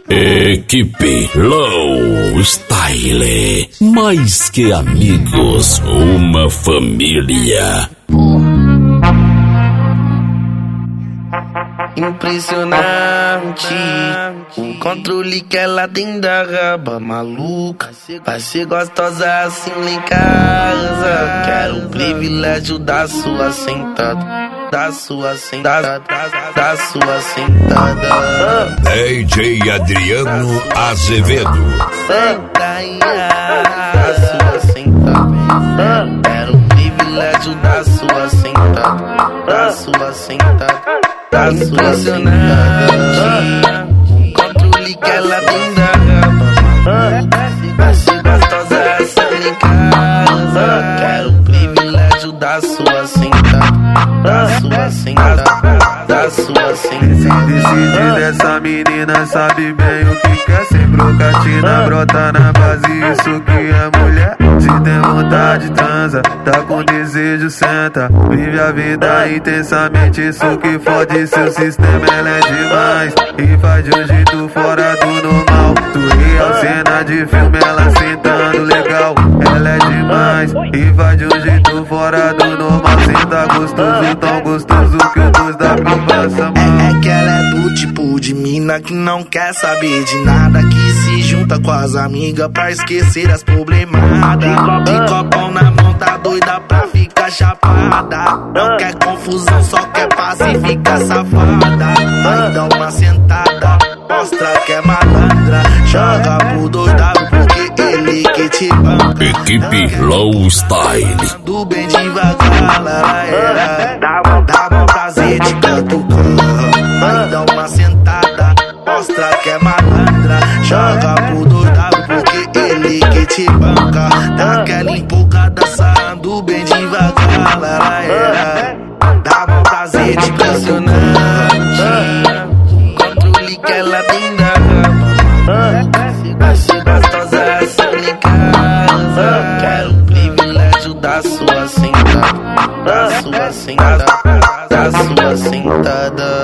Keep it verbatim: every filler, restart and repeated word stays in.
Equipe Low Style, mais que amigos, uma família. Impressionante o controle que ela tem da raba maluca. Vai ser gostosa assim lá em casa. Quero o privilégio da sua sentada, da sua sentada, da sua sentada. D J Adriano Azevedo. Da sua sentada. Quero o privilégio da sua sentada, da sua sentada. Tá impressionante o controle que ela tem da raba. Vai ser gostosa essa em casa. Quero o privilégio da sua sentada, da sua sentada, da sua sentada. Decide dessa menina, sabe bem o que quer. Sem brocatina, brota na base, isso que é mulher. Se tem vontade, transa, tá com desejo, senta. Vive a vida intensamente, isso que fode seu sistema, ela é demais. E faz de um jeito fora do normal. Tu real, cena de filme, ela sentando legal. Ela é demais, e faz de um jeito fora do normal. Senta gostoso, tão gostoso que o dois W passa mal. É, é que ela é do tipo de mina que não quer saber de nada, que se junta com as amigas pra esquecer as problemadas. De copão na mão, tá doida pra ficar chapada. Não quer confusão, só quer paz e fica safada. Vai dar uma sentada, mostra que é malandra. Joga pro dois W porque ele que te banca. Equipe Low Style. Do bem devagar, era. Dá bom prazer de catucar. Vai dar uma sentada, mostra que é malandra. Joga pro dois W porque ele que te banca. Dá aquela empolgada, saindo bem devagar, era. Dá bom prazer de impressionante controle que ela tem da raba. Vai ser gostosa essa em casa. Quero o privilégio da sua sentada, da sua sentada, da sua sentada.